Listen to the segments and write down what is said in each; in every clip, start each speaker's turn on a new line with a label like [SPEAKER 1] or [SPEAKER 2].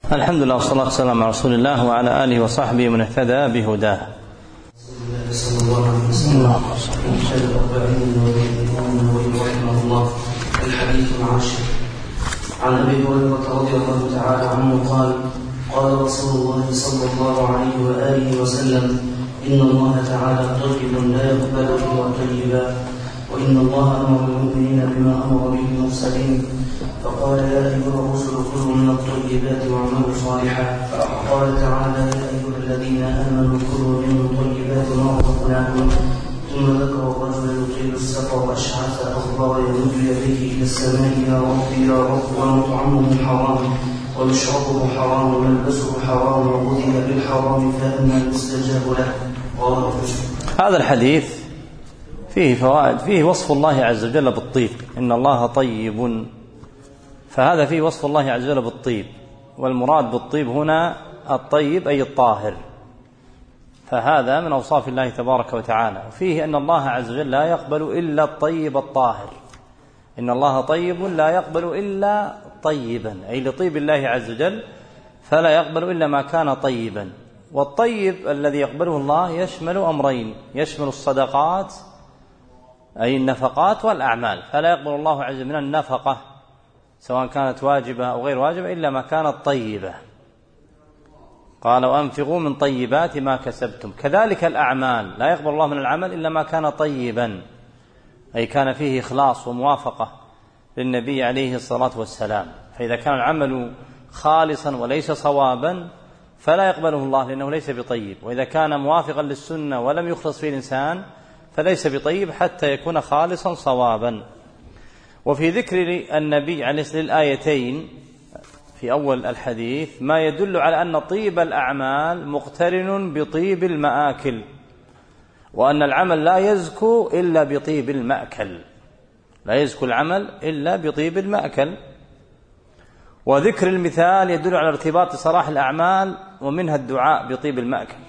[SPEAKER 1] الحمد لله والصلاة والسلام على رسول الله وعلى آله وصحبه من اهتدى بهداه.
[SPEAKER 2] صلى الله عليه وسلم. رحمه الله. الحديث العاشر عن أبي هريرة رضي الله تعالى عنه قال رسول الله صلى الله عليه وآله وسلم: إن الله تعالى طيب لا يقبل إلا طيبا، وإن الله أمر المؤمنين بما أمر به المرسلين، فقال: يا أيها الرسل كلوا من الطيبات واعملوا صالحا. قال تعالى: يا أيها الذين آمنوا كلوا من طيبات ما رزقناكم. ثم ذكر الرجل يطيل السفر أشعث أغبر يمد يديه إلى السماء: يا رب يا رب، ومطعمه حرام ومشربه حرام وملبسه حرام وغذي بالحرام فأنى يستجاب له.
[SPEAKER 1] هذا الحديث فيه فوائد، فيه وصف الله عز وجل بالطيب، إن الله طيب، فهذا فيه وصف الله عز وجل بالطيب، والمراد بالطيب هنا الطيب أي الطاهر، فهذا من أوصاف الله تبارك وتعالى. وفيه أن الله عز وجل لا يقبل إلا الطيب الطاهر، إن الله طيب لا يقبل إلا طيبا، أي لطيب الله عز وجل فلا يقبل إلا ما كان طيبا. والطيب الذي يقبله الله يشمل أمرين: يشمل الصدقات أي النفقات والأعمال، فلا يقبل الله عز وجل من النفقة سواء كانت واجبة أو غير واجبة إلا ما كانت طيبة. قال: وأنفقوا من طيبات ما كسبتم. كذلك الأعمال، لا يقبل الله من العمل إلا ما كان طيبا، أي كان فيه إخلاص وموافقة للنبي عليه الصلاة والسلام. فإذا كان العمل خالصا وليس صوابا فلا يقبله الله لأنه ليس بطيب، وإذا كان موافقا للسنة ولم يخلص فيه الإنسان فليس بطيب حتى يكون خالصا صوابا. وفي ذكر النبي عليه الصلاة والسلام الآيتين في أول الحديث ما يدل على أن طيب الأعمال مقترن بطيب المآكل، وأن العمل لا يزكو إلا بطيب المأكل، لا يزكو العمل إلا بطيب المأكل. وذكر المثال يدل على ارتباط صلاح الأعمال ومنها الدعاء بطيب المأكل.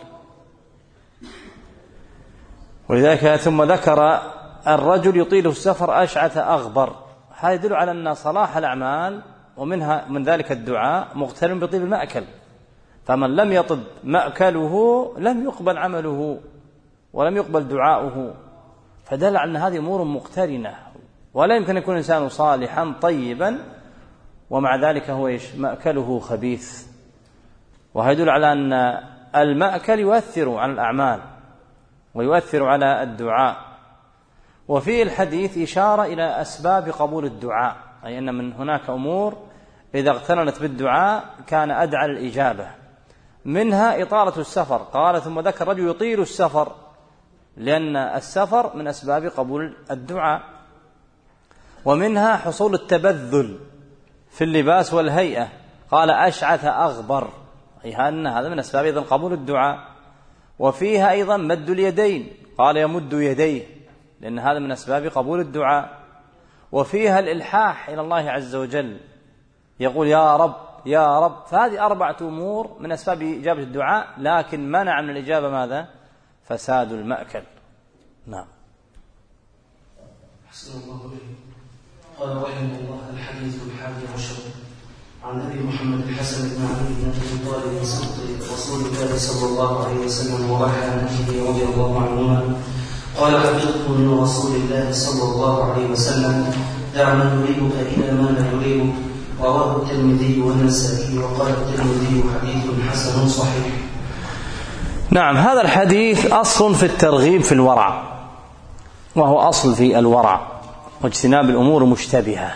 [SPEAKER 1] ولذلك ثم ذكر الرجل يطيل السفر أشعث أغبر، هذا يدل على أن صلاح الأعمال ومنها من ذلك الدعاء مقترن بطيب المأكل، فمن لم يطب مأكله لم يقبل عمله ولم يقبل دعاؤه، فدل على أن هذه أمور مقترنة، ولا يمكن أن يكون إنسان صالحا طيبا ومع ذلك هو مأكله خبيث. وهيدل على أن المأكل يؤثر على الأعمال ويؤثر على الدعاء. وفي الحديث إشارة إلى أسباب قبول الدعاء، أي أن من هناك أمور إذا اقترنت بالدعاء كان أدعى الإجابة، منها إطالة السفر. قال: ثم ذكر رجل يطيل السفر، لأن السفر من أسباب قبول الدعاء. ومنها حصول التبذل في اللباس والهيئة، قال: أشعث أغبر، أي أن هذا من أسباب أيضا قبول الدعاء. وفيها أيضا مد اليدين، قال: يمد يديه، لأن هذا من أسباب قبول الدعاء. وفيها الإلحاح إلى الله عز وجل، يقول: يا رب يا رب. فهذه 4 أمور من أسباب إجابة الدعاء، لكن منع من الإجابة ماذا؟ فساد المأكل. نعم.
[SPEAKER 2] حسن الله عليه. قال رحمه الله: الحديث 11 عن أبي محمد الحسن بن علي بن أبي طالب صديق رسول الله صلى الله عليه وسلم وراح عن أبيه رضي الله عنهما قال: حفظت من رسول الله صلى الله عليه وسلم: دع ما يريبك إلى ما لا يريبك. رواه الترمذي والنسائي، وقال الترمذي: حديث حسن صحيح.
[SPEAKER 1] نعم، هذا الحديث أصل في الترغيب في الورع، وهو أصل في الورع واجتناب الأمور المشتبهة،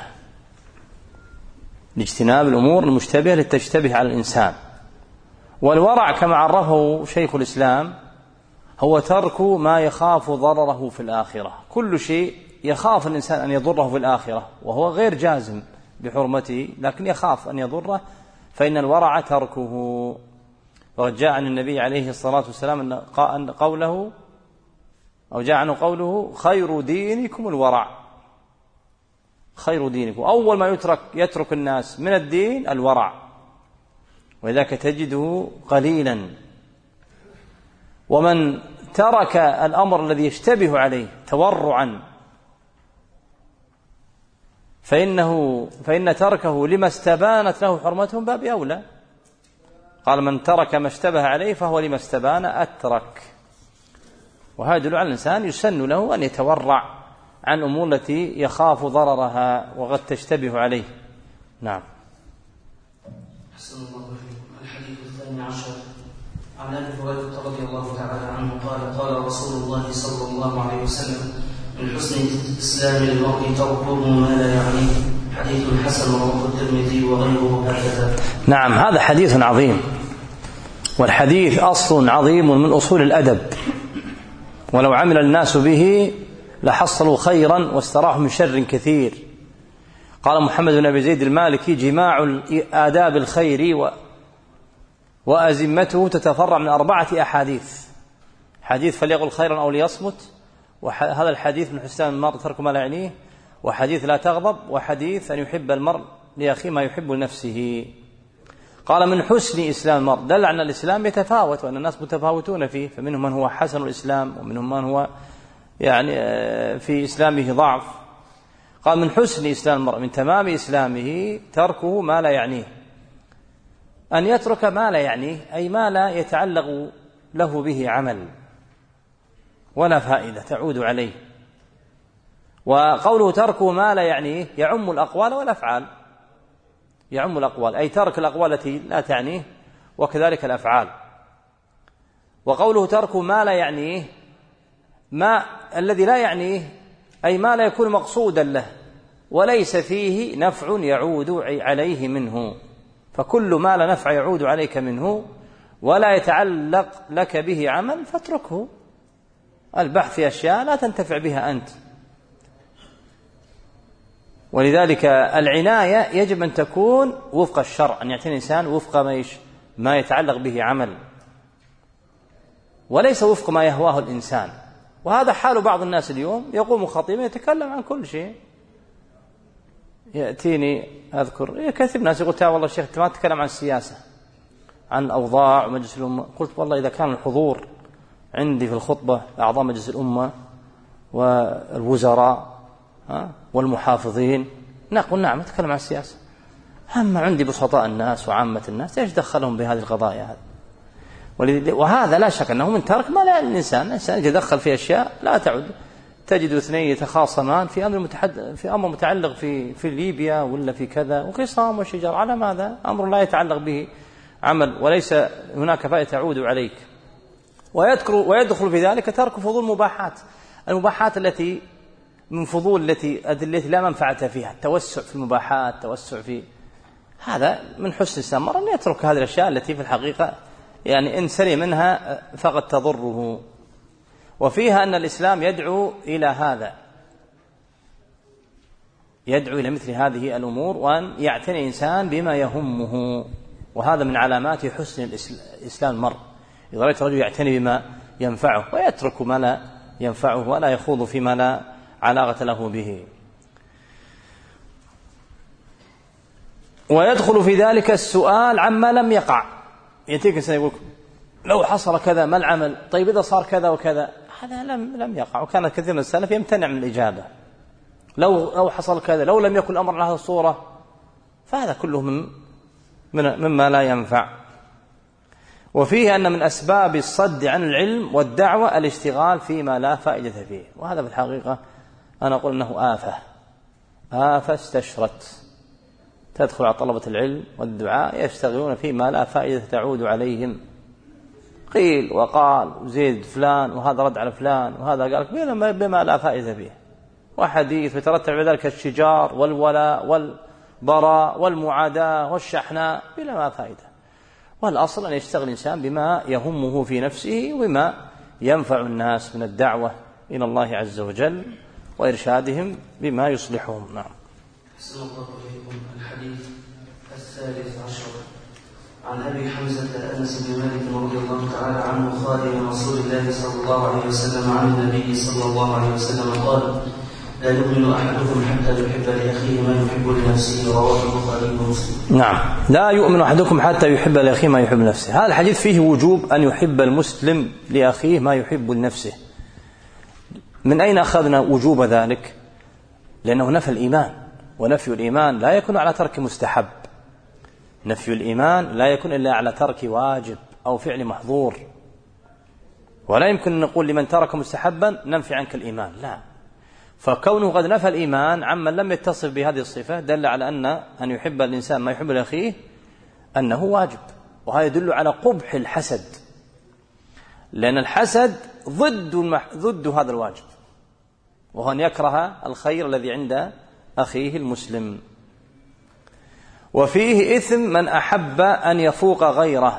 [SPEAKER 1] لاجتناب الأمور المشتبهة لتشتبه على الإنسان. والورع كما عرفه شيخ الإسلام هو ترك ما يخاف ضرره في الآخرة، كل شيء يخاف الإنسان أن يضره في الآخرة وهو غير جازم بحرمته لكن يخاف أن يضره، فإن الورع تركه. وقد جاء عن النبي عليه الصلاة والسلام أن قوله أو جاء عنه قوله: خير دينكم الورع، خير دينكم. أول ما يترك الناس من الدين الورع، وذاك تجده قليلا. ومن ترك الأمر الذي يشتبه عليه تورعا فإن تركه لما استبانت له حرمته باب أولى، قال من ترك ما اشتبه عليه فهو لما استبان أترك. وهذا يدل على الإنسان يسن له أن يتورع عن أمور التي يخاف ضررها وقد تشتبه عليه. نعم.
[SPEAKER 2] أحسن الله إليكم. الحديث 12 عن أبي هريرة رضي الله تعالى عنه قال قال رسول الله صلى الله عليه وسلم من حسن إسلام المرء تركه ما لا يعنيه. حديث حسن رواه الترمذي وغيره هكذا.
[SPEAKER 1] نعم، هذا حديث عظيم، والحديث أصل عظيم من أصول الأدب، ولو عمل الناس به لحصلوا خيرا واستراحوا من شر كثير. قال محمد بن أبي زيد المالكي جماع آداب الخير وأزمته تتفرع من 4 أحاديث: حديث فليقل خيرا أو ليصمت، وهذا الحديث من حسن المرء ترك ما لا يعنيه، وحديث لا تغضب، وحديث أن يحب المرء لأخيه ما يحب لنفسه. قال من حسن إسلام المرء، دل على الإسلام يتفاوت وأن الناس متفاوتون فيه، فمنهم من هو حسن الإسلام ومنهم من هو يعني في إسلامه ضعف. قال من حسن إسلام المرء، من تمام إسلامه تركه ما لا يعنيه، أن يترك ما لا يعنيه أي ما لا يتعلق له به عمل ولا فائدة تعود عليه. وقوله تركه ما لا يعنيه يعم الأقوال والأفعال، يعم الأقوال أي ترك الأقوال التي لا تعنيه وكذلك الأفعال. وقوله تركه ما لا يعنيه، ما الذي لا يعنيه أي ما لا يكون مقصودا له وليس فيه نفع يعود عليه منه، فكل ما لا نفع يعود عليك منه ولا يتعلق لك به عمل فاتركه. البحث في أشياء لا تنتفع بها أنت. ولذلك العناية يجب أن تكون وفق الشرع، أن يعتني الإنسان وفق ما يتعلق به عمل وليس وفق ما يهواه الإنسان. وهذا حال بعض الناس اليوم، يقوم خطيبا يتكلم عن كل شيء. يأتيني أذكر كثير ناس يقول والله الشيخ ما تتكلم عن السياسة، عن أوضاع مجلس الأمة. قلت والله إذا كان الحضور عندي في الخطبة أعضاء مجلس الأمة والوزراء والمحافظين نقول نعم نتكلم عن السياسة. أما عندي بسطاء الناس وعامة الناس إيش دخلهم بهذه القضايا هذه؟ وهذا لا شك أنه من ترك ما لا الإنسان يتدخل في أشياء لا تعود. تجد 2 يتخاصمان في أمر متعلق في ليبيا ولا في كذا وخصام وشجار، على ماذا؟ أمر لا يتعلق به عمل وليس هناك فائدة تعود عليك. ويدخل في ذلك ترك فضول المباحات التي من فضول التي لا منفعة فيها، التوسع في المباحات، التوسع في هذا من حسن الإسلام أن يترك هذه الأشياء التي في الحقيقة يعني إن سلم منها فقد تضره. وفيها أن الإسلام يدعو إلى هذا، يدعو إلى مثل هذه الأمور، وأن يعتني الإنسان بما يهمه. وهذا من علامات حسن الإسلام المرء، إذا رأيت رجل يعتني بما ينفعه ويترك ما لا ينفعه ولا يخوض فيما لا علاقة له به. ويدخل في ذلك السؤال عما لم يقع. يأتيك إنسان يقول لو حصل كذا ما العمل؟ طيب إذا صار كذا وكذا، هذا لم يقع. وكان كثير من السلف يمتنع من الإجابة. لو حصل كذا، لو لم يكن الأمر على هذه الصورة، فهذا كله مما لا ينفع. وفيه أن من أسباب الصد عن العلم والدعوة الاشتغال فيما لا فائدة فيه. وهذا في الحقيقة أنا أقول أنه آفة استشرت تدخل على طلبة العلم والدعاء، يشتغلون فيما لا فائدة تعود عليهم. قيل وقال وزيد فلان وهذا رد على فلان وهذا قال بما لا فائدة فيه، وحديث يترتب على ذلك الشجار والولاء والبراء والمعاداة والشحناء بلا ما فائدة. والأصل أن يشتغل الإنسان بما يهمه في نفسه وبما ينفع الناس من الدعوة إلى الله عز وجل وإرشادهم بما يصلحهم. نعم.
[SPEAKER 2] أحسن الله إليكم. الحديث 13 عن أبي حمزة أنس بن مالك رضي الله تعالى عنه خادم رسول الله صلى الله عليه وسلم عن النبي صلى الله عليه وسلم قال: لا يؤمن أحدكم حتى يحب لأخيه ما يحب لنفسه. رواه البخاري ومسلم.
[SPEAKER 1] نعم، لا يؤمن أحدكم حتى يحب لأخيه ما يحب لنفسه. هذا الحديث فيه وجوب أن يحب المسلم لأخيه ما يحب لنفسه. من أين أخذنا وجوب ذلك؟ لأنه نفى الإيمان، ونفي الإيمان لا يكون على ترك مستحب. نفي الإيمان لا يكون إلا على ترك واجب أو فعل محظور، ولا يمكن أن نقول لمن ترك مستحبا ننفي عنك الإيمان، لا. فكونه قد نفى الإيمان عمن لم يتصف بهذه الصفة دل على أن يحب الإنسان ما يحب لأخيه أنه واجب، وهذا يدل على قبح الحسد، لأن الحسد ضد هذا الواجب، وهو أن يكره الخير الذي عند أخيه المسلم. وفيه إثم من أحب أن يفوق غيره،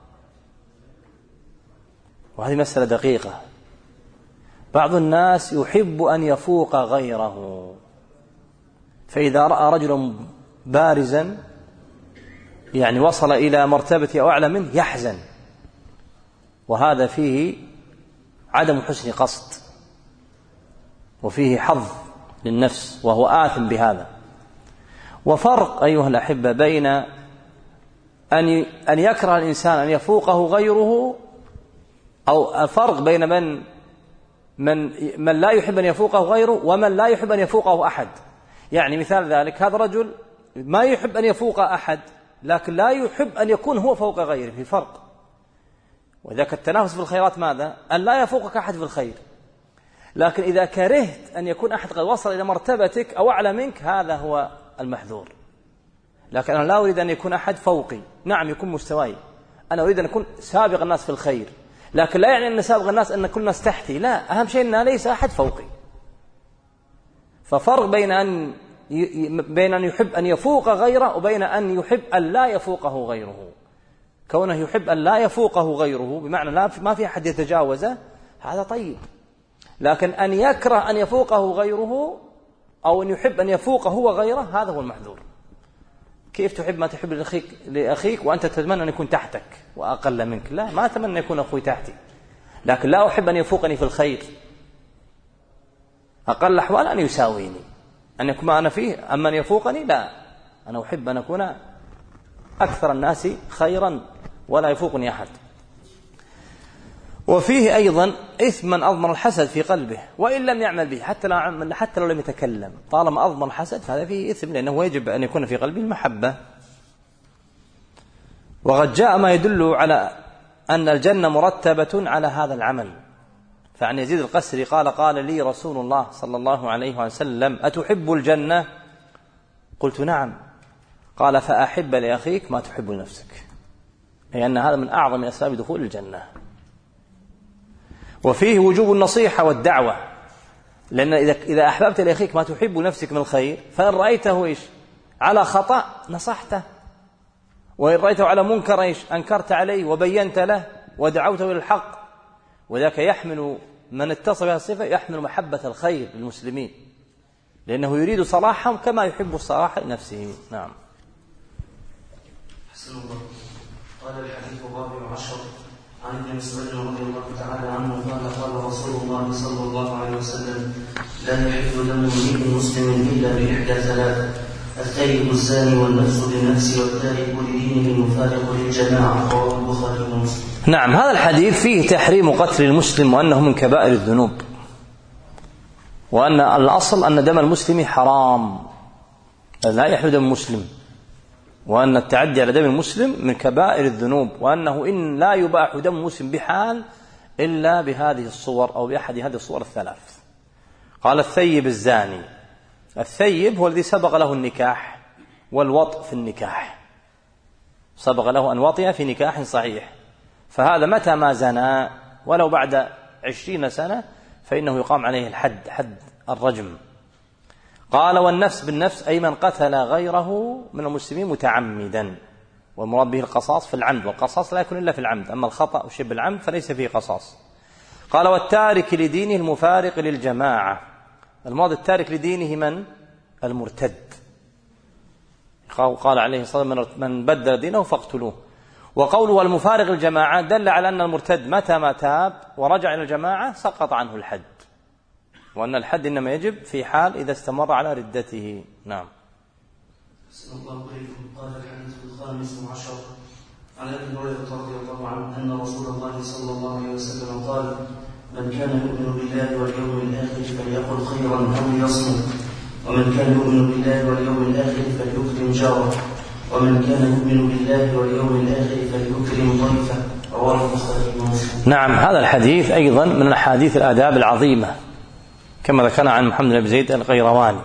[SPEAKER 1] وهذه مسألة دقيقة. بعض الناس يحب أن يفوق غيره، فإذا رأى رجلا بارزا يعني وصل إلى مرتبة أو أعلى منه يحزن، وهذا فيه عدم حسن قصد، وفيه حظ للنفس، وهو آثم بهذا. وفرق أيها الأحبة بين أن يكره الإنسان أن يفوقه غيره، أو فرق بين من لا يحب أن يفوقه غيره ومن لا يحب أن يفوقه أحد. يعني مثال ذلك، هذا رجل ما يحب أن يفوق أحد، لكن لا يحب أن يكون هو فوق غيره، في فرق. وإذا التنافس في الخيرات ماذا؟ أن لا يفوقك أحد في الخير. لكن إذا كرهت أن يكون أحد قد وصل إلى مرتبتك أو أعلى منك، هذا هو المحذور. لكن أنا لا أريد أن يكون أحد فوقي، نعم يكون مستواي، أنا أريد أن أكون سابق الناس في الخير، لكن لا يعني أن سابق الناس أن كل الناس تحتي، لا، أهم شيء أن ليس أحد فوقي. ففرق بين أن يحب أن يفوق غيره وبين أن يحب أن لا يفوقه غيره. كونه يحب أن لا يفوقه غيره بمعنى ما في أحد يتجاوزه، هذا طيب. لكن أن يكره أن يفوقه غيره أو أن يحب أن يفوقه هو غيره، هذا هو المحذور. كيف تحب ما تحب لأخيك وأنت تتمنى أن يكون تحتك وأقل منك؟ لا، ما أتمنى أن يكون أخوي تحتي، لكن لا أحب أن يفوقني في الخير، أقل أحوال أن يساويني، أن يكون ما أنا فيه أما أن يفوقني، لا، أنا أحب أن أكون أكثر الناس خيرا ولا يفوقني أحد. وفيه أيضا إثم من أضمر الحسد في قلبه وإن لم يعمل به، حتى لو لم يتكلم، طالما أضمر الحسد فهذا فيه إثم، لأنه يجب أن يكون في قلبه المحبة. وقد جاء ما يدل على أن الجنة مرتبة على هذا العمل. فعن يزيد القسري قال لي رسول الله صلى الله عليه وسلم: أتحب الجنة؟ قلت نعم. قال: فأحب لأخيك ما تحب لنفسك، أي أن هذا من أعظم أسباب دخول الجنة. وفيه وجوب النصيحة والدعوة، لأن إذا أحببت لأخيك ما تحب لنفسك من الخير، فإن رأيته على خطأ نصحته، وإن رأيته على منكر أنكرت عليه وبينت له ودعوته إلى الحق. وذاك يحمل من اتصف بهذه الصفة يحمل محبة الخير للمسلمين، لأنه يريد صلاحهم كما يحب الصلاح لنفسه. نعم.
[SPEAKER 2] حسن الله. قال الحديث الرابع عشر عن ابن مسعود رضي الله تعالى عنه قال رسول الله صلى الله عليه وسلم: لا يحل دم امرئ مسلم إلا بإحدى ثلاث: الثيب الزاني والنفس بالنفس والتارك لدينه المفارق للجماعة. رواه البخاري ومسلم.
[SPEAKER 1] نعم، هذا الحديث فيه تحريم قتل المسلم وأنه من كبائر الذنوب، وأن الأصل أن دم المسلم حرام، لا يحل دم مسلم، وأن التعدي على دم المسلم من كبائر الذنوب، وأنه إن لا يباح دم مسلم بحال إلا بهذه الصور أو بأحد هذه الصور الثلاث. قال: الثيب الزاني. الثيب هو الذي سبق له النكاح والوطء في النكاح، سبق له أن وطئ في نكاح صحيح، فهذا متى ما زنى ولو بعد 20 سنة فإنه يقام عليه الحد، حد الرجم. قال: والنفس بالنفس، أي من قتل غيره من المسلمين متعمدا، والمراد به القصاص في العمد، والقصاص لا يكون إلا في العمد، أما الخطأ وشبه العمد فليس فيه قصاص. قال: والتارك لدينه المفارق للجماعة. المراد التارك لدينه من؟ المرتد. قال عليه الصلاة والسلام: من بدل دينه فاقتلوه. وقوله المفارق للجماعة دل على أن المرتد متى ما تاب ورجع إلى الجماعة سقط عنه الحد، وأن الحد إنما يجب في حال إذا استمر على ردته. نعم.
[SPEAKER 2] أحسن الله إليكم. قال الحديث الخامس عشر عن أبي هريرة رضي الله عنه أن رسول الله صلى الله عليه وسلم قال: من كان يؤمن بالله واليوم الآخر فليقل خيرا أو ليصمت، ومن كان يؤمن بالله واليوم الآخر فليكرم جاره. ومن كان يؤمن بالله واليوم الآخر فليكرم ضيفه. رواه البخاري ومسلم.
[SPEAKER 1] نعم، هذا الحديث أيضا من الأحاديث الآداب العظيمة كما ذكرنا عن محمد بن زيد القيرواني.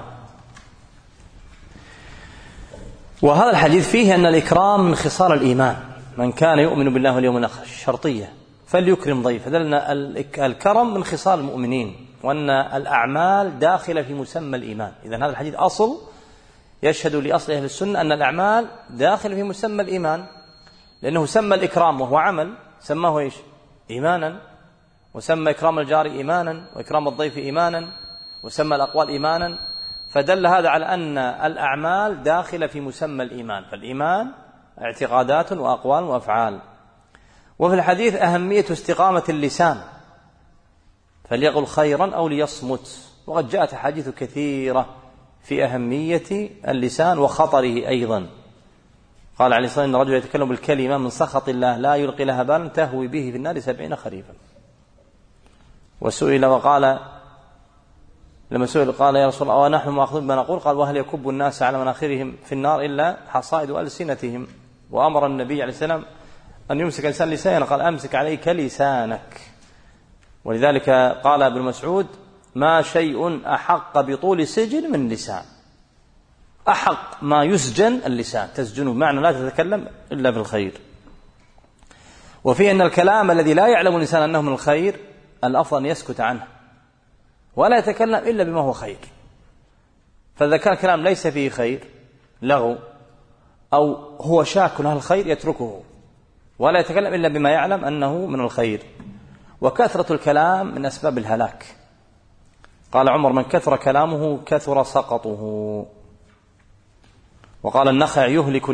[SPEAKER 1] وهذا الحديث فيه أن الإكرام من خصال الإيمان، من كان يؤمن بالله واليوم الآخر شرطية فليكرم ضيفه، دلنا الكرم من خصال المؤمنين، وأن الأعمال داخلة في مسمى الإيمان. إذن هذا الحديث أصل يشهد لأصل أهل السنة أن الأعمال داخلة في مسمى الإيمان، لأنه سمى الإكرام وهو عمل سماه إيش؟ إيمانا، وسمى إكرام الجار إيمانا، وإكرام الضيف إيمانا، وسمى الأقوال إيمانا، فدل هذا على أن الأعمال داخلة في مسمى الإيمان، فالإيمان اعتقادات وأقوال وأفعال. وفي الحديث أهمية استقامة اللسان، فليقل خيرا أو ليصمت، وقد جاءت أحاديث كثيرة في أهمية اللسان وخطره أيضا. قال عليه الصلاة والسلام: إن رجل يتكلم بالكلمة من سخط الله لا يلقي لها بالا تهوي به في النار 70 خريفا. وسئل وقال لما سئل قال: يا رسول الله ونحن مأخذون بما نقول؟ قال: وهل يكب الناس على مناخرهم في النار إلا حصائد ألسنتهم؟ وأمر النبي عليه السلام أن يمسك الإنسان لسانه، قال: أمسك عليك لسانك. ولذلك قال ابن مسعود: ما شيء أحق بطول سجن من لسان. أحق ما يسجن اللسان، تسجنه بمعنى لا تتكلم إلا بالخير. وفيه أن الكلام الذي لا يعلم الإنسان أنه من الخير الأفضل أن يسكت عنه ولا يتكلم إلا بما هو خير. فإذا كان الكلام ليس فيه خير، لغو، أو هو شاك له الخير، يتركه ولا يتكلم إلا بما يعلم أنه من الخير. وكثرة الكلام من أسباب الهلاك. قال عمر: من كثر كلامه كثر سقطه. وقال النخعي: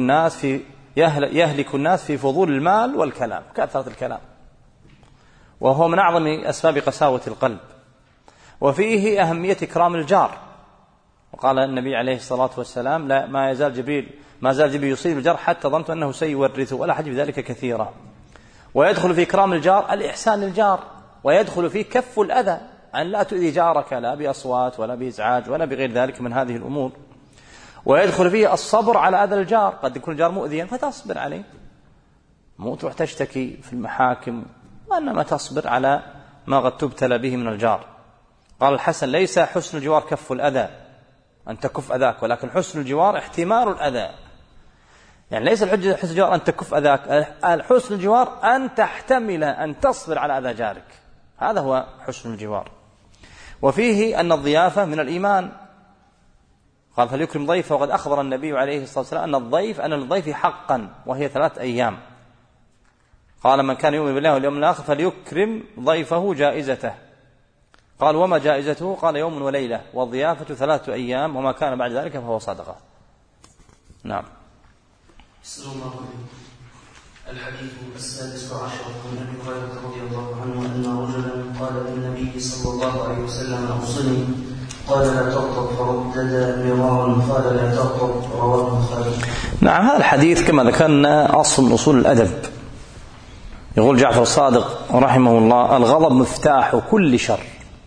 [SPEAKER 1] يهلك الناس في فضول المال والكلام، كثرة الكلام، وهو من أعظم أسباب قساوة القلب. وفيه أهمية إكرام الجار. وقال النبي عليه الصلاة والسلام: لا ما زال جبريل يصيب الجار حتى ظننت أنه سيورثه، ولا حديث ذلك كثيرا. ويدخل في إكرام الجار الإحسان للجار، ويدخل فيه كف الأذى، أن لا تؤذي جارك لا بأصوات ولا بإزعاج ولا بغير ذلك من هذه الأمور. ويدخل فيه الصبر على أذى الجار، قد يكون الجار مؤذيا فتصبر عليه، مو تروح تشتكي في المحاكم، وإنما تصبر على ما قد تبتلى به من الجار. قال الحسن: ليس حسن الجوار كف الأذى، أن تكف أذاك، ولكن حسن الجوار احتمال الأذى. يعني ليس الحجة حسن الجوار أن تكف أذاك، حسن الجوار أن تحتمل أن تصبر على أذى جارك، هذا هو حسن الجوار. وفيه أن الضيافة من الإيمان. قال: فليكرم ضيفه. وقد أخبر النبي عليه الصلاة والسلام أن للضيف حقا، وهي 3 أيام. قال: من كان يؤمن بالله واليوم الآخر فليكرم ضيفه جائزته. قال: وما جائزته؟ قال: يوم وليلة، والضيافة 3 أيام، وما كان بعد ذلك فهو صدقة. نعم.
[SPEAKER 2] بسم الله الحديث 16 عن أبي هريرة رضي الله عنه أن رجلا قال للنبي صلى الله عليه وسلم: أوصني. قال: لا تغضب، فردد مرارا قال: لا تغضب. رواه البخاري.
[SPEAKER 1] نعم، هذا الحديث كما ذكرنا أصل من أصول الأدب. يقول جعفر الصادق رحمه الله: الغضب مفتاح كل شر.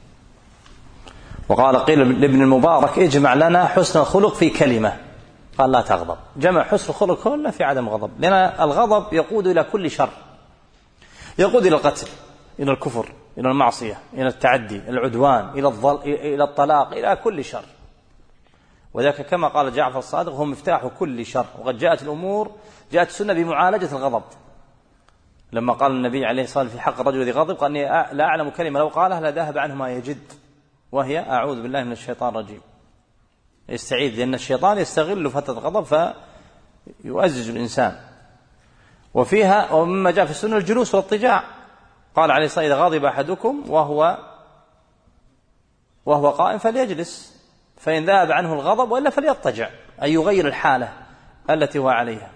[SPEAKER 1] وقال قيل لابن المبارك: اجمع لنا حسن الخلق في كلمة. قال: لا تغضب. جمع حسن الخلق كله في عدم غضب، لأن الغضب يقود إلى كل شر، يقود إلى القتل، إلى الكفر، إلى المعصية، إلى التعدي، إلى العدوان، إلى الطلاق، إلى كل شر. وذلك كما قال جعفر الصادق: هو مفتاح كل شر. وقد جاءت السنة بمعالجة الغضب، لما قال النبي عليه الصلاة والسلام في حق الرجل الذي غضب: قال: إني لا أعلم كلمة لو قالها لذهب عنه ما يجد، وهي أعوذ بالله من الشيطان الرجيم. يستعيذ، لأن الشيطان يستغل فترة غضب فيؤزج الإنسان. وفيها ومما جاء في السنة الجلوس والاضطجاع. قال عليه الصلاة والسلام: إذا غضب أحدكم وهو قائم فليجلس، فإن ذهب عنه الغضب وإلا فليضطجع، أي يغير الحالة التي هو عليها.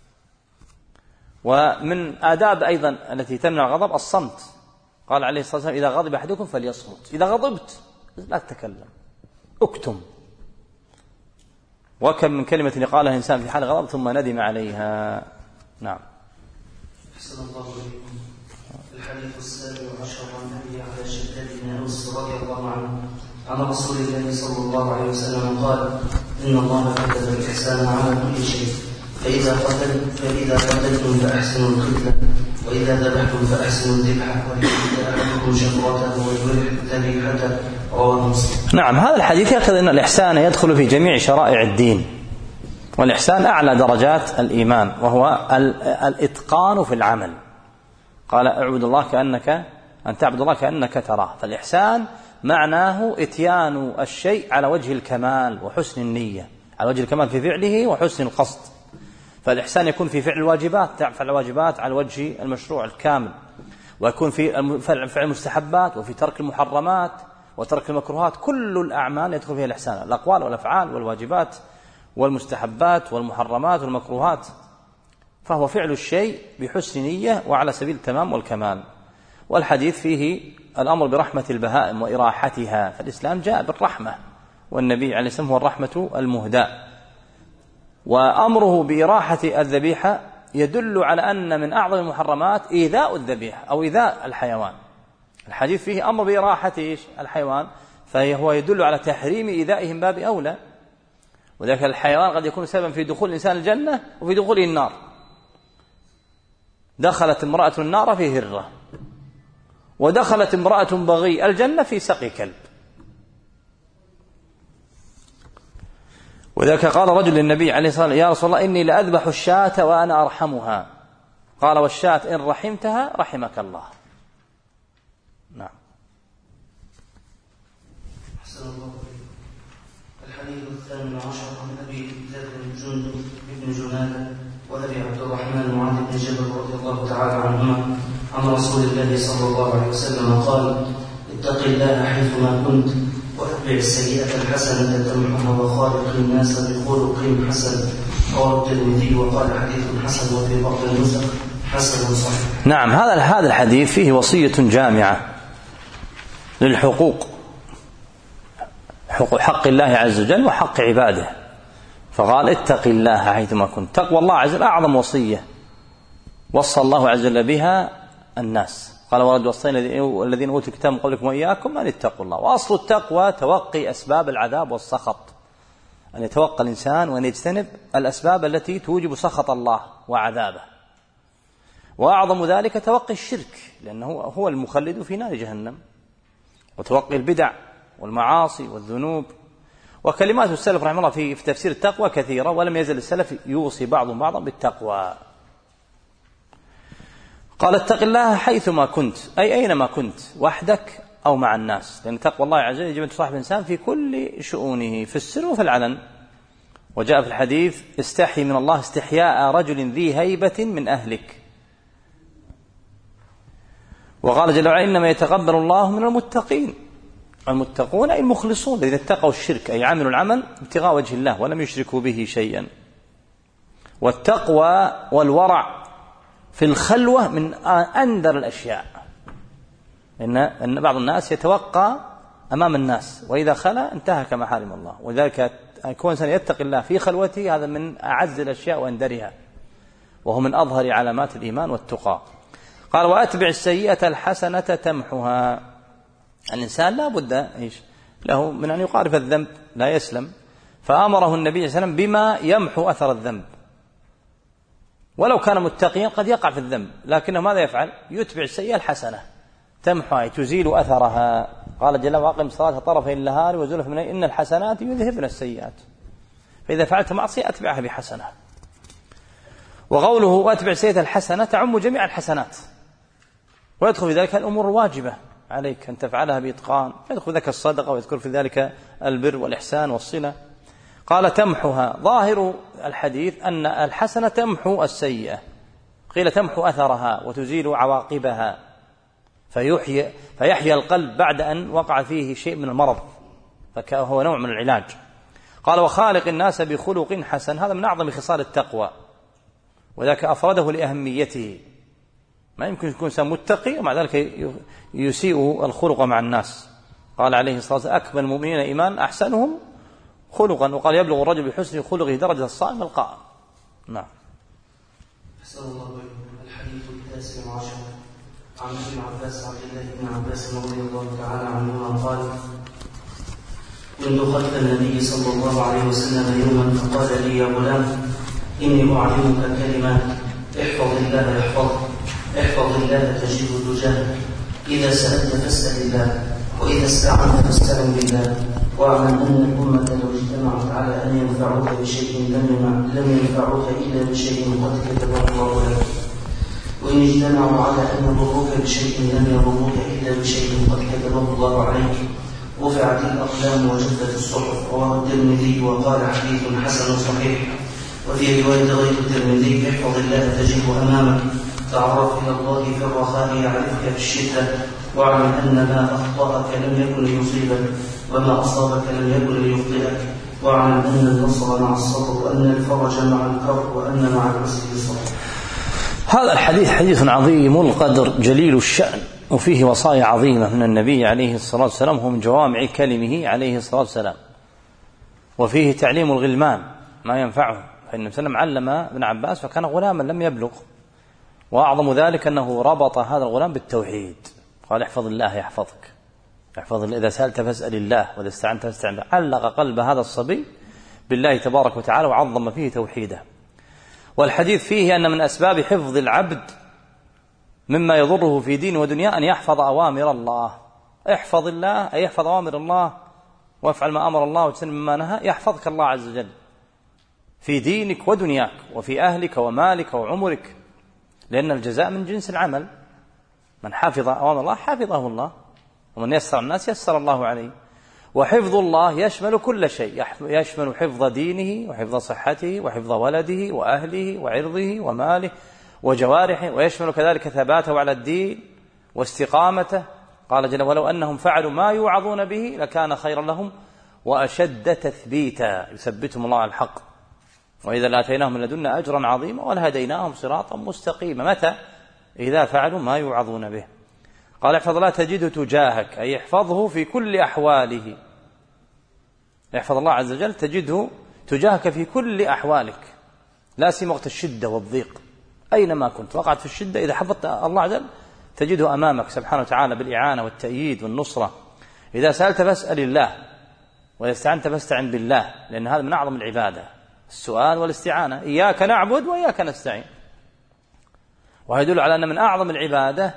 [SPEAKER 1] ومن آداب أيضا التي تمنع الغضب الصمت. قال عليه الصلاة والسلام: إذا غضب أحدكم فليصمت. إذا غضبت لا تتكلم، اكتم. وكم من كلمة قالها الإنسان في حال غضب ثم ندم عليها. نعم.
[SPEAKER 2] أحسن الله إليكم. الحديث 17 عن أبي يحيى شداد بن أوس رضي الله عنه عن رسول الله صلى الله عليه وسلم قال: إن الله كتب الإحسان على كل شيء، فإذا قتلتم فأحسنوا القتلة، وإذا ذبحتم فأحسنوا الذبح، وليحد أحدكم شفرته ويريح ذبيحته. رواه مسلم.
[SPEAKER 1] نعم، هذا الحديث يأخذ أن الإحسان يدخل في جميع شرائع الدين، والإحسان أعلى درجات الإيمان، وهو الإتقان في العمل. قال اعبد الله أن تعبد الله كأنك تراه. فالإحسان معناه إتيان الشيء على وجه الكمال وحسن النية، على وجه الكمال في فعله وحسن القصد. فالإحسان يكون في فعل الواجبات، تفعل الواجبات على وجه المشروع الكامل، ويكون في فعل المستحبات، وفي ترك المحرمات وترك المكروهات. كل الأعمال يدخل فيها الإحسان، الأقوال والأفعال والواجبات والمستحبات والمحرمات والمكروهات. فهو فعل الشيء بحسن نية وعلى سبيل التمام والكمال. والحديث فيه الأمر برحمة البهائم وإراحتها، فالإسلام جاء بالرحمة، والنبي عليه السلام هو الرحمة المهداة. وأمره بإراحة الذبيحة يدل على أن من أعظم المحرمات إيذاء الذبيحة أو إيذاء الحيوان. الحديث فيه أمر بإراحة الحيوان، فهو يدل على تحريم إيذائهم باب أولى. وذلك الحيوان قد يكون سببا في دخول الإنسان الجنة وفي دخوله النار. دخلت امرأة النار في هرة، ودخلت امرأة بغي الجنة في سقي كلب. وذلك قال رجل للنبي عليه الصلاة والسلام: يا رسول الله إني لأذبح الشاة وأنا أرحمها. قال: والشاة إن رحمتها رحمك الله. نعم.
[SPEAKER 2] أحسن الله. الحديث 18 عن أبي ذر بن جندب بن جنادة وأبي عبد الرحمن معاذ بن جبل رضي الله تعالى عنهما عن رسول الله صلى الله عليه وسلم قال: اتق الله حيثما كنت، واتبع السيئة الحسنة تمحها، وخالق الناس بخلق حسن. رواه الترمذي وقال حديث حسن، وفي بعض النسخ حسن صحيح.
[SPEAKER 1] نعم، هذا الحديث فيه وصية جامعة للحقوق، حق الله عز وجل وحق عباده. فقال: اتق الله حيثما كنت. تقوى الله عز وجل أعظم وصية وصى الله عز وجل بها الناس. قال: ولقد وصينا الذين أوتوا الكتاب من قبلكم وإياكم أن اتقوا الله. وأصل التقوى توقي أسباب العذاب والسخط، أن يتوقى الإنسان وأن يجتنب الأسباب التي توجب سخط الله وعذابه. وأعظم ذلك توقي الشرك، لأنه هو المخلد في نار جهنم، وتوقي البدع والمعاصي والذنوب. وكلمات السلف رحمه الله في تفسير التقوى كثيرة، ولم يزل السلف يوصي بعضهم بعضا بالتقوى. قال: اتق الله حيثما كنت، أي أينما كنت، وحدك أو مع الناس، لأن تقوى الله عز وجل يجب أن تصاحب الإنسان في كل شؤونه، في السر وفي العلن. وجاء في الحديث: استحي من الله استحياء رجل ذي هيبة من أهلك. وقال جل وعلا: إنما يتقبل الله من المتقين. المتقون أي المخلصون الذين اتقوا الشرك، أي عملوا العمل ابتغاء وجه الله ولم يشركوا به شيئا. والتقوى والورع في الخلوة من أندر الأشياء، إن بعض الناس يتوقع أمام الناس، وإذا خلا انتهك محارم الله. وذلك يكون إنسان يتقي الله في خلوته، هذا من أعز الأشياء وأندرها، وهو من أظهر علامات الإيمان والتقى. قال: وأتبع السيئة الحسنة تمحها. الإنسان لا بد له من أن يقارف الذنب، لا يسلم. فأمره النبي صلى الله عليه وسلم بما يمحو أثر الذنب. ولو كان متقيا قد يقع في الذنب، لكنه ماذا يفعل؟ يتبع السيئة الحسنة تمحها، تزيل أثرها. قال جل وعلا: أقم الصلاة طرفي النهار وزلفا من الليل إن الحسنات يذهبن السيئات. فإذا فعلت معصية أتبعها بحسنة. وقوله وأتبع السيئة الحسنة تعم جميع الحسنات، ويدخل في ذلك الأمور الواجبة عليك أن تفعلها بإتقان، يدخل ذلك الصدقة، ويذكر في ذلك البر والإحسان والصلة. قال: تمحها. ظاهر الحديث أن الحسنة تمحو السيئة، قيل تمحو أثرها وتزيل عواقبها، فيحيى القلب بعد أن وقع فيه شيء من المرض، فهو نوع من العلاج. قال: وخالق الناس بخلق حسن. هذا من أعظم خصال التقوى، وذاك أفرده لأهميته. ما يمكن يكون إنسان متقي ومع ذلك يسيء الخلق مع الناس. قال عليه الصلاة والسلام: أكمل المؤمنين إيمانا أحسنهم خلقا. وقال: يبلغ الرجل بحسن خلقه درجة الصائم القائم. نعم.
[SPEAKER 2] أحسن الله إليكم. الحديث 19 عن ابن عباس عبد الله بن عباس رضي الله تعالى عنهما قال: كنت خلف النبي صلى الله عليه وسلم يوما، فقال لي: يا غلام، إني أعلمك كلمات احفظ الله يحفظك، احفظ الله تجده تجاهك، إذا سألت فاسأل الله، وإذا استعنت فاستعن بالله، واعلم أن الأمة لو اجتمعت على أن ينفعوك بشيء لم ينفعوك إلا بشيء قد كتبه الله لك، وإن اجتمعوا على أن يضروك بشيء لم يضروك إلا بشيء قد كتبه الله عليك، رفعت الأقلام وجفت الصحف. رواه الترمذي وقال حديث حسن صحيح. وفي رواية غير الترمذي احفظ الله تجده أمامك، تعرف إلى الله في الرخاء يعرفك في الشدة، واعلم أن ما أخطأك لم يكن ليصيبك، وما أصابك لم يكن ليخطئك، واعلم أن النصر مع الصبر، وأن الفرج مع الكرب، وأن مع العسر يسرا.
[SPEAKER 1] هذا الحديث حديث عظيم القدر جليل الشأن، وفيه وصايا عظيمة من النبي عليه الصلاة والسلام، هم جوامع كلمه عليه الصلاة والسلام، وفيه تعليم الغلمان ما ينفعهم، فإن النبي صلى الله عليه وسلم علم ابن عباس فكان غلاما لم يبلغ، وأعظم ذلك أنه ربط هذا الغلام بالتوحيد، قال احفظ الله يحفظك، احفظ الله، إذا سألت فاسأل الله، وإذا استعنت فاستعن بالله. علق قلب هذا الصبي بالله تبارك وتعالى وعظم فيه توحيده. والحديث فيه أن من أسباب حفظ العبد مما يضره في دين ودنيا أن يحفظ أوامر الله. احفظ الله أي يحفظ أوامر الله، وافعل ما أمر الله وتجتنب ما نهى، يحفظك الله عز وجل في دينك ودنياك، وفي أهلك ومالك وعمرك، لأن الجزاء من جنس العمل. من حفظ أوامر الله حفظه الله، ومن يسر الناس يسر الله عليه. وحفظ الله يشمل كل شيء، يشمل حفظ دينه وحفظ صحته وحفظ ولده وأهله وعرضه وماله وجوارحه، ويشمل كذلك ثباته على الدين واستقامته. قال جل ولو أنهم فعلوا ما يوعظون به لكان خيرا لهم وأشد تثبيتا، يثبتهم الله على الحق، وإذا لآتيناهم من لدنا أجرا عظيما ولهديناهم صراطا مستقيما. متى؟ إذا فعلوا ما يوعظون به. قال احفظ الله تجده تجاهك، أي احفظه في كل أحواله. احفظ الله عز وجل تجده تجاهك في كل أحوالك، لا سيما وقت الشدة والضيق، أينما كنت وقعت في الشدة إذا حفظت الله عز وجل تجده أمامك سبحانه وتعالى بالإعانة والتأييد والنصرة. إذا سألت فاسأل الله، وإذا استعنت فاستعن بالله، لأن هذا من أعظم العبادة، السؤال والاستعانة. إياك نعبد وإياك نستعين، ويدل على أن من أعظم العبادة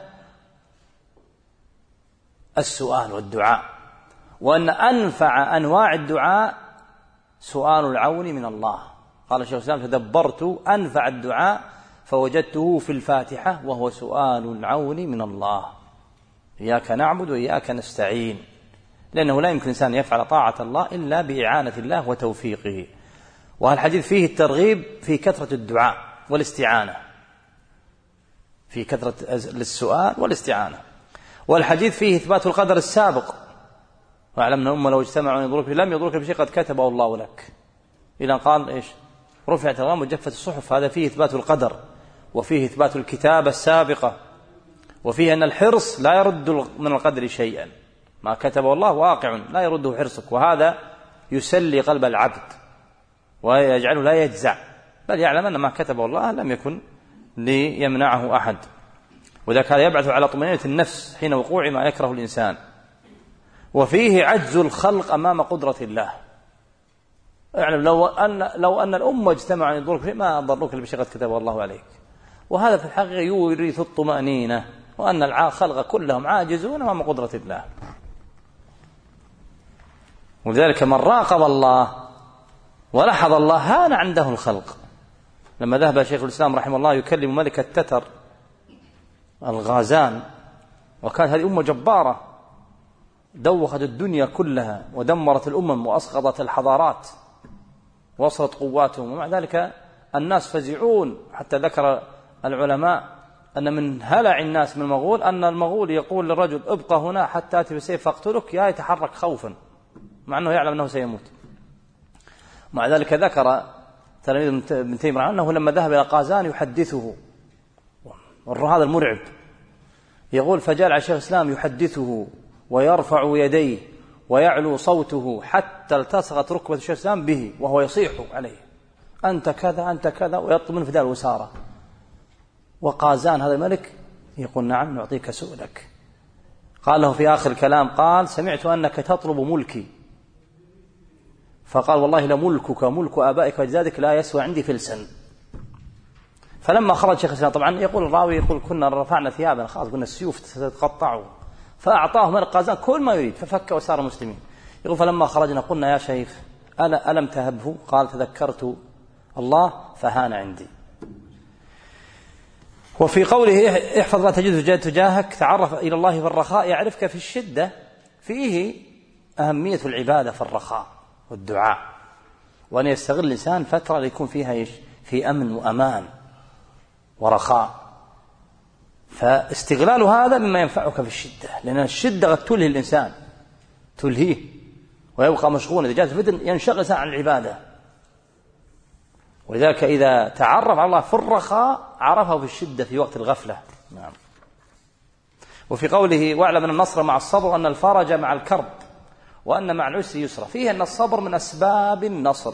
[SPEAKER 1] السؤال والدعاء، وأن أنفع أنواع الدعاء سؤال العون من الله. قال الشيخ الإسلام تدبرت أنفع الدعاء فوجدته في الفاتحة وهو سؤال العون من الله. إياك نعبد وإياك نستعين، لأنه لا يمكن الإنسان يفعل طاعة الله إلا بإعانة الله وتوفيقه. وهالحديث فيه الترغيب في كثرة الدعاء والاستعانة، في كثرة السؤال والاستعانة. والحديث فيه إثبات القدر السابق، وأعلمنا الأمة لو اجتمعوا أن يضروك لم يضروك بشيء قد كتبه الله لك، إلى قال إيش؟ رفعت الأقلام وجفت الصحف. هذا فيه إثبات القدر، وفيه إثبات الكتابة السابقة، وفيه أن الحرص لا يرد من القدر شيئا، ما كتبه الله واقع لا يرده حرصك، وهذا يسلي قلب العبد ويجعله لا يجزع، بل يعلم أن ما كتبه الله لم يكن ليمنعه أحد. وذلك هذا يبعث على طمأنينة النفس حين وقوع ما يكره الإنسان. وفيه عجز الخلق أمام قدرة الله. اعلم لو أن الأمة اجتمعوا أن يضروك ما ضروك بشيء قد كتبه الله عليك. وهذا في الحقيقة يورث الطمأنينة، وأن الخلق كلهم عاجزون أمام قدرة الله. ولذلك من راقب الله ولحظ الله هان عنده الخلق. لما ذهب شيخ الإسلام رحمه الله يكلم ملك التتر الغازان، وكانت هذه أمة جبارة دوخت الدنيا كلها ودمرت الأمم وأسقطت الحضارات ووصلت قواتهم، ومع ذلك الناس فزعون، حتى ذكر العلماء أن من هلع الناس من المغول أن المغول يقول للرجل ابقى هنا حتى أتي بسيف فاقتلك، يا يتحرك خوفا مع أنه يعلم أنه سيموت. مع ذلك ذكر تلاميذ ابن تيمية أنه لما ذهب إلى قازان يحدثه، هذا المرعب، يقول فجعل الشيخ الإسلام يحدثه ويرفع يديه ويعلو صوته حتى التصقت ركبة الشيخ الإسلام به وهو يصيح عليه أنت كذا أنت كذا، ويطلب منه فداء الوسارة. وقازان هذا الملك يقول نعم نعطيك سؤلك. قال له في آخر الكلام قال سمعت أنك تطلب ملكي، فقال والله لملكك ملك آبائك وأجدادك لا يسوى عندي فلسا، فلما خرج شيخ الإسلام، طبعا يقول الراوي يقول كنا رفعنا ثيابنا خلاص قلنا السيوف تتقطع، فأعطاه ملك غازان كل ما يريد ففك وسار مسلمين. يقول فلما خرجنا قلنا يا شيخ ألم تهبه؟ قال تذكرت الله فهان عندي. وفي قوله احفظ لا تجده تجاهك، تعرف إلى الله في الرخاء يعرفك في الشدة، فيه أهمية العبادة في الرخاء والدعاء، وأن يستغل الإنسان فترة ليكون فيها في أمن وأمان ورخاء. فاستغلال هذا مما ينفعك في الشدة، لأن الشدة قد تلهي الإنسان، تلهيه ويبقى مشغولا، إذا جاءت فتن ينشغل الإنسان عن العبادة. ولذلك إذا تعرف على الله في الرخاء عرفه في الشدة في وقت الغفلة. نعم. وفي قوله واعلم أن النصر مع الصبر وأن الفرج مع الكرب وأن مع العسر يسرا، فيه أن الصبر من أسباب النصر،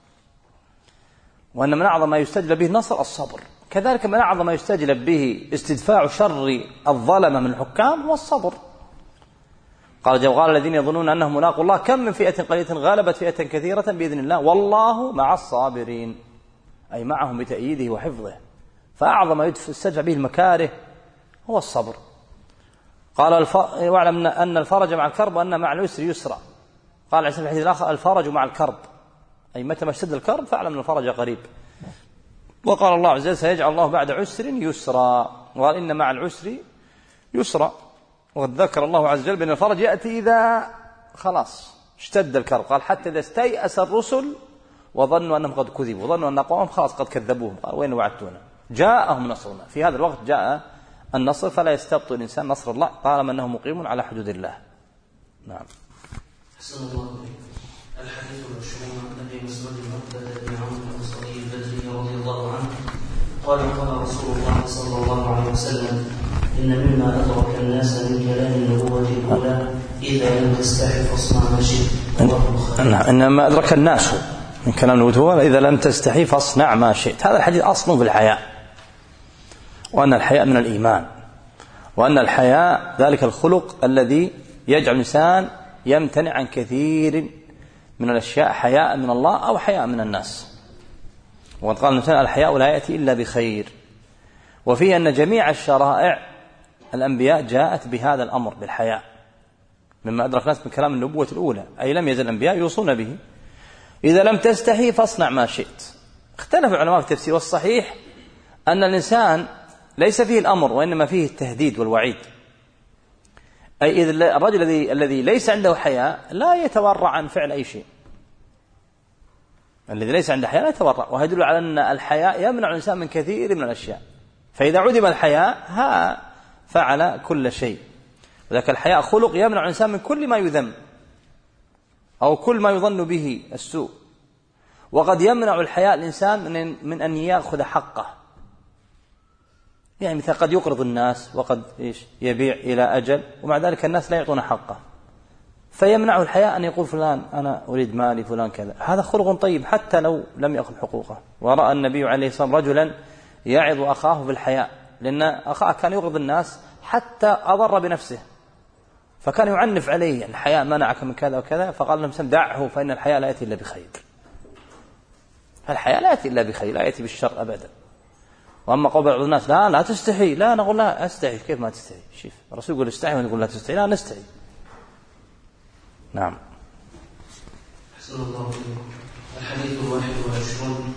[SPEAKER 1] وأن من أعظم ما يستجلب به النصر الصبر، كذلك من أعظم ما يستجلب به استدفاع شر الظلمة من الحكام هو الصبر. قال جوال الذين يظنون أنهم ملاقوا الله كم من فئة قليلة غلبت فئة كثيرة بإذن الله والله مع الصابرين، أي معهم بتأييده وحفظه. فأعظم ما يستدفع به المكاره هو الصبر. قال واعلم أن الفرج مع الكرب وأن مع العسر يسرا. قال عيسى في الحديث الآخر الفرج مع الكرب، أي متى ما اشتد الكرب فاعلم أن الفرج قريب. وقال الله عز وجل سيجعل الله بعد عسر يسرا، وقال إن مع العسر يسرا. وقد ذكر الله عز وجل بأن الفرج يأتي إذا خلاص اشتد الكرب، قال حتى إذا استيأس الرسل وظنوا أنهم قد كذبوا، وظنوا أن قومهم خلاص قد كذبوهم، قال وين وعدتونا؟ جاءهم نصرنا. في هذا الوقت جاء النصر، فلا يستبطئ الإنسان نصر الله طالما أنه مقيم على حدود الله. نعم.
[SPEAKER 2] حسن الله عليك. الحديث المشهور عن أبي مسعود عقبة بن عمرو الأنصاري البدري رضي الله عنه قال قال رسول الله صلى الله عليه وسلم إن مما أدرك الناس من كلام النبوة الأولى إذا لم تستحي فاصنع ما شئت.
[SPEAKER 1] إنما أدرك الناس من كلام النبوة إذا لم تستحي فاصنع ما شئت. هذا الحديث أصله في الحياء، وأن الحياء من الإيمان، وأن الحياء ذلك الخلق الذي يجعل الإنسان يمتنع عن كثير من الأشياء حياء من الله أو حياء من الناس. وقد قال الإنسان الحياء لا يأتي إلا بخير. وفيه أن جميع الشرائع الأنبياء جاءت بهذا الأمر بالحياء، مما أدرك الناس من كلام النبوة الأولى، أي لم يزل الأنبياء يوصون به. إذا لم تستحي فاصنع ما شئت. اختلف العلماء في التفسير، والصحيح أن الإنسان ليس فيه الأمر وإنما فيه التهديد والوعيد، أي إذا الرجل الذي ليس عنده حياء لا يتورع عن فعل أي شيء، الذي ليس عنده حياء لا يتورع، وهذا يدل على أن الحياء يمنع الإنسان من كثير من الأشياء. فإذا عدم الحياء فعل كل شيء. وذلك الحياء خلق يمنع الإنسان من كل ما يذم أو كل ما يظن به السوء. وقد يمنع الحياء الإنسان من أن يأخذ حقه، يعني مثل قد يقرض الناس وقد يبيع إلى أجل ومع ذلك الناس لا يعطون حقه، فيمنعه الحياء أن يقول فلان أنا أريد مالي فلان كذا. هذا خلق طيب حتى لو لم يأخذ حقوقه. ورأى النبي عليه الصلاة والسلام رجلا يعظ أخاه بالحياء، لأن أخاه كان يقرض الناس حتى أضر بنفسه، فكان يعنف عليه الحياء منعك من كذا وكذا، فقال لهم دعه فإن الحياء لا يأتي إلا بخير. الحياء لا يأتي إلا بخير، لا يأتي بالشر أبدا. وأما قول بعض الناس لا تستحي، لا نقول لا أستحي، كيف ما تستحي؟ شوف الرسول يقول استحي ونقول لا تستحي، لا نستحي. نعم.
[SPEAKER 2] حسن الله عليكم. الحديث 21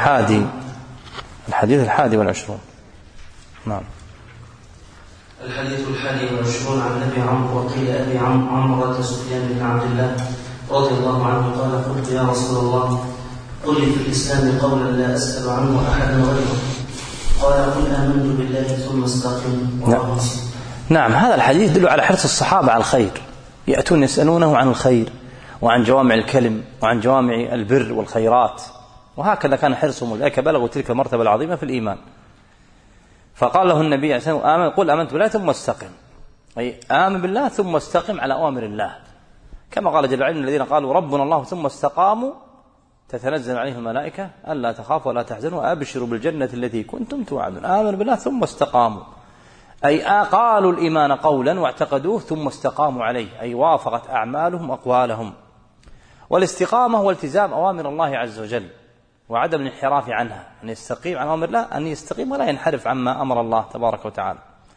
[SPEAKER 1] الحديث 21. نعم.
[SPEAKER 2] الحديث 21 عن أبي عمرو وقيل أبي عمرو سفيان بن عبد الله رضي الله عنه قال قلت يا رسول الله قل لي في الإسلام قولا لا أسأل عنه أحدا غيره، قال قل آمنت بالله ثم استقم.
[SPEAKER 1] نعم. هذا الحديث يدل على حرص الصحابة على الخير، يأتون يسألونه عن الخير وعن جوامع الكلم وعن جوامع البر والخيرات، وهكذا كان حرصهم، ولذلك بلغوا تلك المرتبة العظيمة في الإيمان. فقال له النبي عليه الصلاة والسلام قل آمنت بالله ثم استقم، أي آمن بالله ثم استقم على أوامر الله، كما قال جل وعلا الذين قالوا ربنا الله ثم استقاموا تتنزل عليهم الملائكة ألا تخافوا ولا تحزنوا وأبشروا بالجنة التي كنتم توعدون. آمنوا بالله ثم استقاموا، أي قالوا الإيمان قولا واعتقدوه ثم استقاموا عليه، أي وافقت أعمالهم أقوالهم. والاستقامة هو التزام أوامر الله عز وجل وعدم الانحراف عنها، أن يستقيم عن أمر الله، أن يستقيم ولا ينحرف عما أمر الله تبارك وتعالى.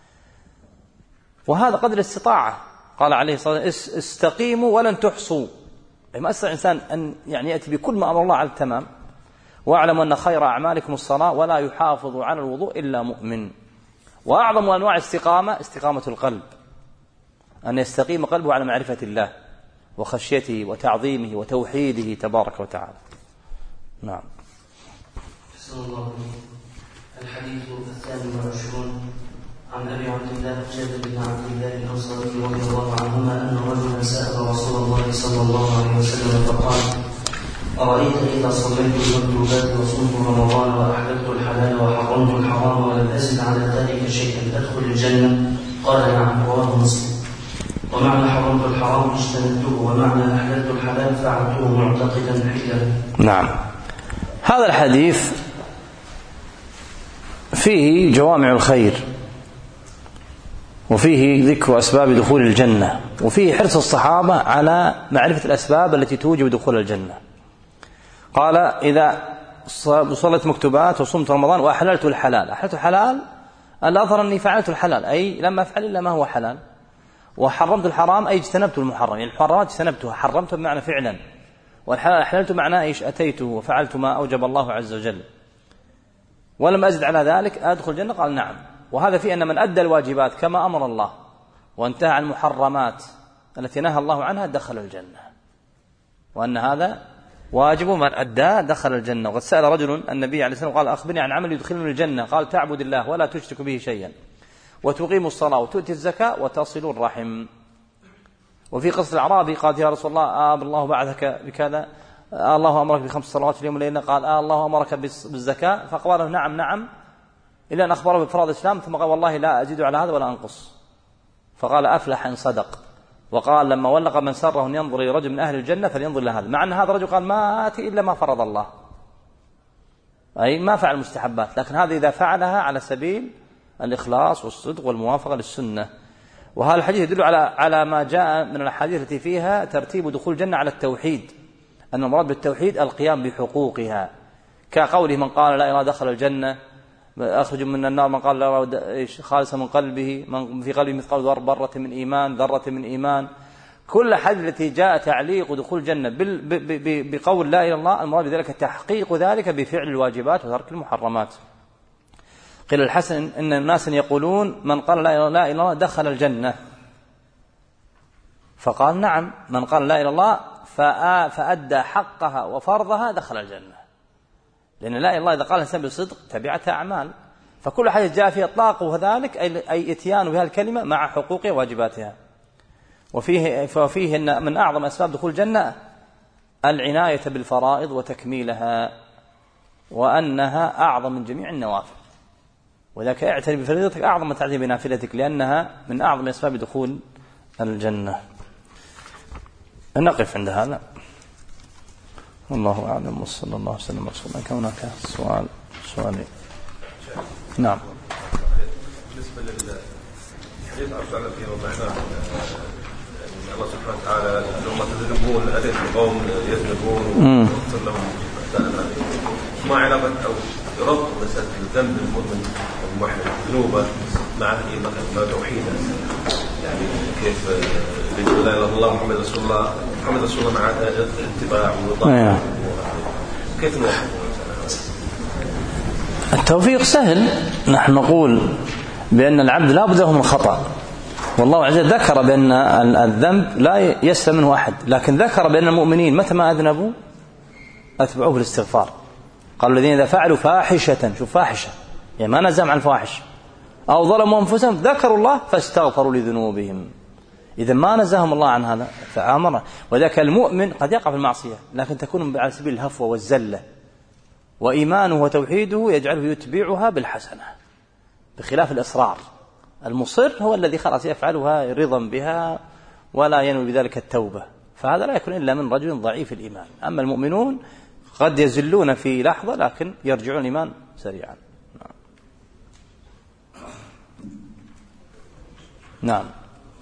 [SPEAKER 1] وهذا قدر الاستطاعة. قال عليه الصلاة والسلام استقيموا ولن تحصوا. ما أستطيع الإنسان أن يأتي بكل ما أمر الله على التمام. واعلموا أن خير أعمالكم الصلاة ولا يحافظ على الوضوء إلا مؤمن. وأعظم أنواع الاستقامة استقامة القلب، أن يستقيم قلبه على معرفة الله وخشيته وتعظيمه وتوحيده تبارك وتعالى. نعم.
[SPEAKER 2] الحديث 22 عن أبي عبد الله جابر بن عبد الله الأنصاري رضي الله عنهما أن رجلا سأل رسول الله صلى الله عليه وسلم فقال: أرأيت إذا صليت المكتوبات وصمت رمضان وأحللت الحلال وحرمت الحرام ولم أزد على ذلك شيئا أدخل الجنة؟ قال: نعم. رواه مسلم. ومعنى حرمت الحرام اجتنبته، ومعنى أحللت الحلال فعلته معتقدا حله.
[SPEAKER 1] نعم. هذا الحديث فيه جوامع الخير، وفيه ذكر أسباب دخول الجنة، وفيه حرص الصحابة على معرفة الأسباب التي توجب دخول الجنة. قال: إذا صلت مكتوبات وصمت رمضان وأحللت الحلال. أحللت الحلال الأظهر أني فعلت الحلال، أي لم أفعل إلا ما هو حلال. وحرمت الحرام أي اجتنبت المحرم، يعني الحرامات اجتنبتها، حرمت بمعنى فعلا. والحلال أحللت معناه إيش؟ أتيته وفعلت ما أوجب الله عز وجل. ولم أزد على ذلك أدخل الجنة؟ قال: نعم. وهذا فيه أن من أدى الواجبات كما أمر الله وانتهى عن المحرمات التي نهى الله عنها دخل الجنة، وأن هذا واجب من أدى دخل الجنة. وقد سأل رجل النبي عليه الصلاة والسلام قال: أخبرني عن عمل يدخلني الجنة. قال: تعبد الله ولا تشرك به شيئا، وتقيم الصلاة، وتؤتي الزكاة، وتصل الرحم. وفي قصة الأعرابي قال: يا رسول الله الله بعثك بكذا، الله أمرك ب5 صلوات في اليوم والليلة. قال: الله أمرك بالزكاة. فقال له: نعم نعم، إلا أن أخبره بفرائض الإسلام. ثم قال: والله لا أزيد على هذا ولا أنقص. فقال: أفلح إن صدق. وقال: لما ولق من سره أن ينظر إلى رجل من أهل الجنة فلينظر إلى هذا. مع أن هذا الرجل قال: ما آتي إلا ما فرض الله، أي ما فعل المستحبات، لكن هذا إذا فعلها على سبيل الإخلاص والصدق والموافقة للسنة. وهذا الحديث يدل على ما جاء من الأحاديث التي فيها ترتيب دخول الجنة على التوحيد، أن المراد بالتوحيد القيام بحقوقها، كقوله: من قال لا إله دخل الجنة، أخرج من النار من قال لا خالصا من قلبه، من في قلبه مثقال ذرة من إيمان. كل حديث التي جاء تعليق دخول الجنة بقول لا إله إلا الله، المراد بذلك تحقيق ذلك بفعل الواجبات وترك المحرمات. قيل الحسن إن الناس يقولون: من قال لا إله إلا الله دخل الجنة. فقال: نعم، من قال لا إله إلا الله فأدى حقها وفرضها دخل الجنة، لأن لا إله إلا الله إذا قال الإنسان بصدق تبعتها أعمال. فكل حديث جاء فيه إطلاقه ذلك، أي إتيان بها الكلمة مع حقوقها وواجباتها. وفيه أن من أعظم أسباب دخول الجنة العناية بالفرائض وتكميلها، وأنها أعظم من جميع النوافل. وذاك اعتني بفريضتك أعظم ما تعتني بنافلتك، لأنها من أعظم أسباب دخول الجنة. نقف عند هذا، والله أعلم، وصلى الله وسلم على رسول الله. كان هناك سؤالين. نعم.
[SPEAKER 3] بالنسبة للحديث أرسل فيه وضعنا الله سبحانه وتعالى: لما تذنبون أليس القوم يذنبون ويغفر لهم ما علاقة أو ربط مسألة الذنب المؤمن الموحد ذنوبه مع ما توحيده؟ يعني كيف يقول لا إله إلا الله محمد رسول الله مع اتباع وطاعة، كيف نوحد؟
[SPEAKER 1] التوفيق سهل. نحن نقول بأن العبد لا بد له من خطأ، والله عز وجل ذكر بأن الذنب لا يسلم منه أحد، لكن ذكر بأن المؤمنين متى ما أذنبوا أتبعوه بالاستغفار. قالوا: الذين إذا فعلوا فاحشة، شوف فاحشة يعني ما نزم عن الفواحش، أو ظلموا أنفسهم ذكروا الله فاستغفروا لذنوبهم. إذا ما نزهم الله عن هذا فأمر. وذاك المؤمن قد يقع في المعصية، لكن تكون على سبيل الهفوة والزلة، وإيمانه وتوحيده يجعله يتبعها بالحسنة، بخلاف الإصرار. المصر هو الذي خلاص يفعلها رضا بها ولا ينوي بذلك التوبة، فهذا لا يكون إلا من رجل ضعيف الإيمان. أما المؤمنون قد يزلون في لحظة لكن يرجعون الإيمان سريعا. نعم.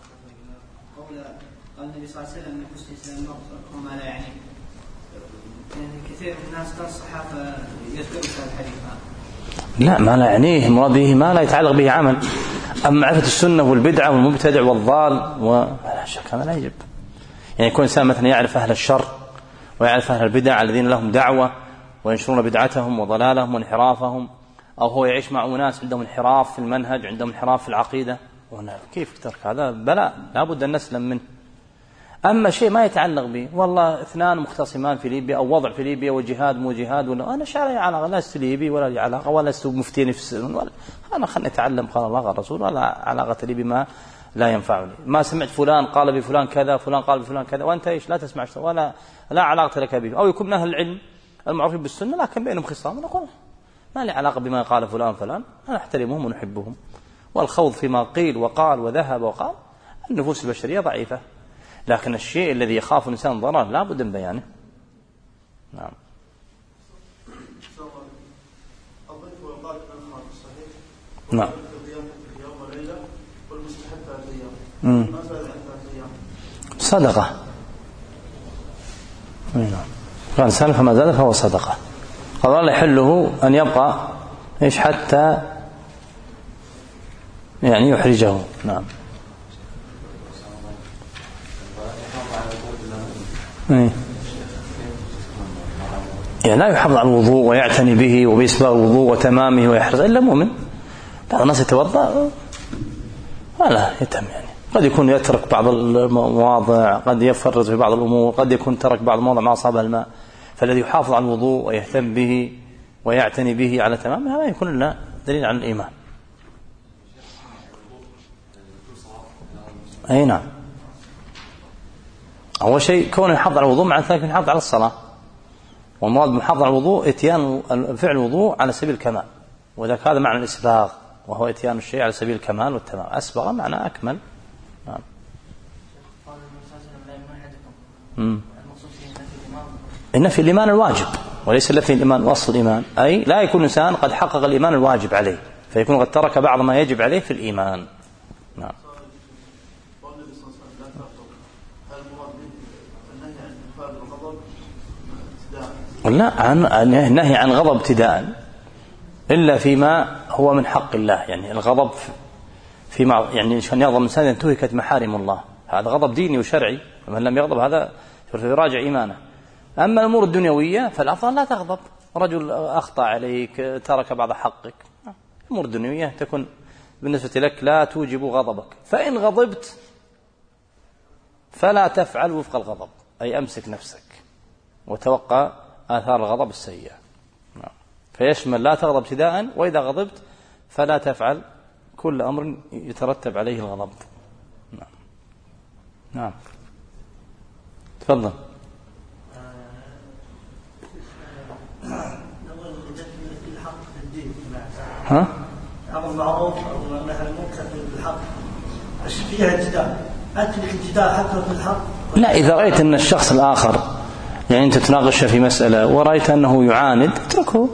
[SPEAKER 4] قال النبي صلى الله عليه وسلم: من حسن إسلام المرء وما لا يعني. يعني كثير من الناس تنصح يذكر هذا الحديث.
[SPEAKER 1] لا، ما لا يعنيه، المراد به ما لا يتعلق به عمل. أما معرفة السنة والبدعة والمبتدع والضال ولا شك هذا لا يجب. يعني يكون إنسان مثلا يعرف أهل الشر ويعرف أهل البدع الذين لهم دعوة وينشرون بدعتهم وضلالهم وانحرافهم، أو هو يعيش مع أناس عندهم انحراف في المنهج، عندهم انحراف في العقيدة، كيف ترك هذا؟ بلاء لا بد أن نسلم منه. أما شيء ما يتعلق به، والله اثنان مختصمان في ليبيا أو وضع في ليبيا وجهاد مو جهاد، ولا أنا شعري علاقة، لا لست ليبي ولا لي علاقة ولا لست مفتيني في السجن، ولا أنا خلني أتعلم قال الله قال الرسول، ولا علاقة لي بما لا ينفعني. ما سمعت فلان قال بفلان كذا، فلان قال بفلان كذا، وأنت إيش لا تسمع ولا لا علاقة لك به. أو يكون من أهل العلم المعروفين بالسنة لكن بينهم خصام، نقول ما لي علاقة بما قال فلان فلان، أنا أحترمهم ونحبهم. والخوض فيما قيل وقال وذهب وقال، النفوس البشرية ضعيفة، لكن الشيء الذي يخاف الإنسان ضرره لا بد من بيانه. نعم. نعم. صدقة. نعم. كان سلف ما زاد فهو صدقة. قال الله يحله أن يبقى إيش حتى يعني يحرجه. نعم. يعني لا يحافظ على الوضوء ويعتني به وبإسباغ الوضوء وتمامه ويحرص إلا مؤمن. بعض الناس يتوضأ ولا يتم، يعني قد يكون يترك بعض المواضع، قد يفرط في بعض الأمور، قد يكون ترك بعض المواضع ما أصابها الماء. فالذي يحافظ على الوضوء ويهتم به ويعتني به على تمامه هذا يكون لنا دليل على الإيمان. أي نعم. أول شيء كونه يحافظ على الوضوء مع ذلك يحافظ على الصلاة، والمراد بمحافظة على الوضوء اتيان فعل الوضوء على سبيل الكمال، وذاك هذا معنى الإسباغ، وهو اتيان الشيء على سبيل الكمال والتمام. أسبغ معنى أكمل. نعم. النفي الإيمان الواجب وليس النفي الإيمان وأصل الإيمان، أي لا يكون إنسان قد حقق الإيمان الواجب عليه فيكون قد ترك بعض ما يجب عليه في الإيمان. نعم. لا، النهي عن غضب ابتداء إلا فيما هو من حق الله، يعني الغضب فيما يعني عشان يغضب الإنسان انتهكت محارم الله، هذا غضب ديني وشرعي، ومن لم يغضب هذا يراجع إيمانه. أما الأمور الدنيوية فالأفضل لا تغضب، رجل أخطأ عليك ترك بعض حقك، الأمور الدنيوية تكون بالنسبة لك لا توجب غضبك، فإن غضبت فلا تفعل وفق الغضب، أي أمسك نفسك وتوقع آثار الغضب السيئة. فيشمل لا تغضب ابتداء، وإذا غضبت فلا تفعل كل أمر يترتب عليه الغضب. نعم. نعم. تفضل. ها؟
[SPEAKER 5] أمر المعروف أو النهي عن المنكر بالحق فيها اعتداء، أنت الاعتداء حتى في الحق؟
[SPEAKER 1] لا، إذا رأيت أن الشخص الآخر يعني أنت تناقش في مسألة ورأيت أنه يعاند اتركه.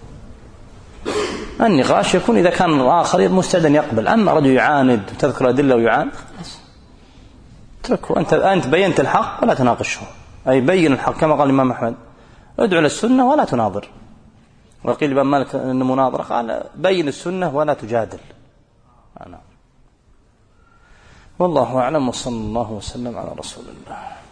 [SPEAKER 1] النقاش يكون إذا كان الآخر مستعد أن يقبل، أما رجل يعاند وتذكر أدلة ويعاند اتركه. أنت بينت الحق ولا تناقشه، أي بين الحق كما قال الإمام أحمد ادعو للسنة ولا تناظر. وقيل الإمام مالك أن المناظرة قال بين السنة ولا تجادل. والله أعلم، وصلى الله وسلم على رسول الله.